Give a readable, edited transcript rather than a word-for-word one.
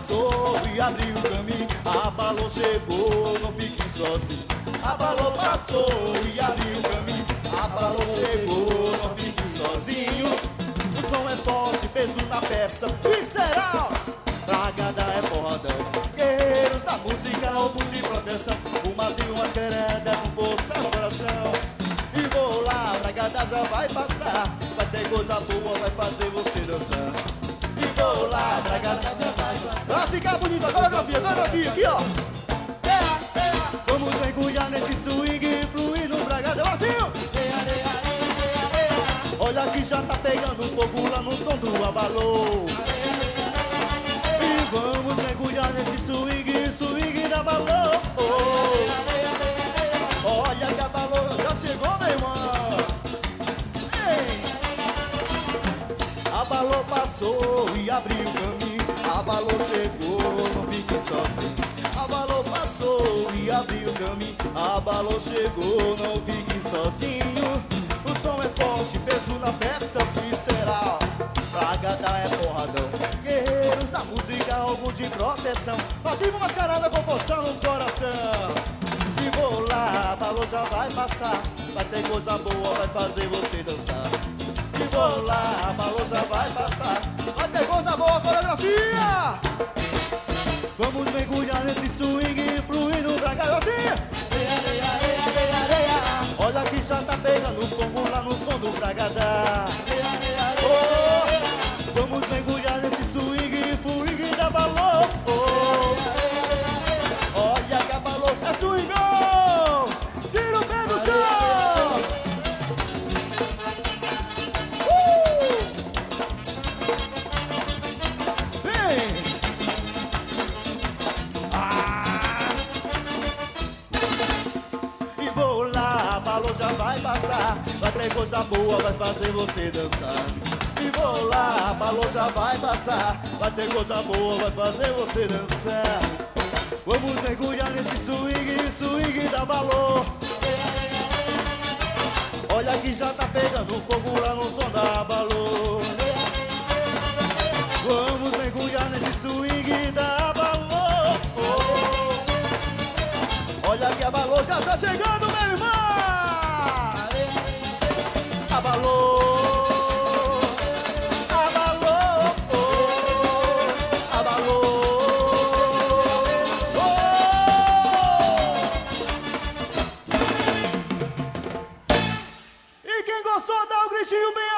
passou e abriu o caminho. Abalou, chegou, não fique sozinho. Abalou, passou e abriu o caminho. Abalou, chegou, não fique sozinho. O som é forte, peso na peça, visceral. Bragada é porradão, guerreiros da música, alvo de proteção. Uma de umas querida com força no coração. E vou lá, bragada já vai passar. Vai ter coisa boa, vai fazer você dançar. E vou lá, bragada já vai passar. Pra ficar bonito, a coreografia aqui ó. Vamos mergulhar nesse swing, fluir no bragada, Brasil! Olha que já tá pegando fogo lá no som do abalô. E vamos mergulhar nesse swing da abalô. Olha que abalô já chegou, meu irmão. Ei. Abalô passou e abriu o caminho. Abalô chegou, não fique sozinho. Abalô passou e abriu o caminho. Abalô chegou, não fique sozinho. O som é forte, peso na peça, visceral. Bragada é porradão, guerreiros da música, alvo de proteção. Nativo mascarada com força no coração. E vou lá, abalô já vai passar. Vai ter coisa boa, vai fazer você dançar. E vou lá, abalô já vai passar. Vai ter coisa boa, coreografia. Vamos mergulhar nesse swing, fluir no bragadozinho. Olha que já tá pegando fogo lá no som do bragada. Oh, vamos mergulhar nesse swing da balô. Oh, olha que a balô é swingão. Tira o pé do chão. Vem. E vou lá, a balô já vai passar. Vai ter coisa boa, vai fazer você dançar. E vou lá, a balô já vai passar. Vai ter coisa boa, vai fazer você dançar. Vamos mergulhar nesse swing da balô. Olha que já tá pegando fogo lá no som da balô. Vamos mergulhar nesse swing da balô. Olha que a balô já está chegando, meu irmão. Abalô. E quem gostou, dá um gritinho bem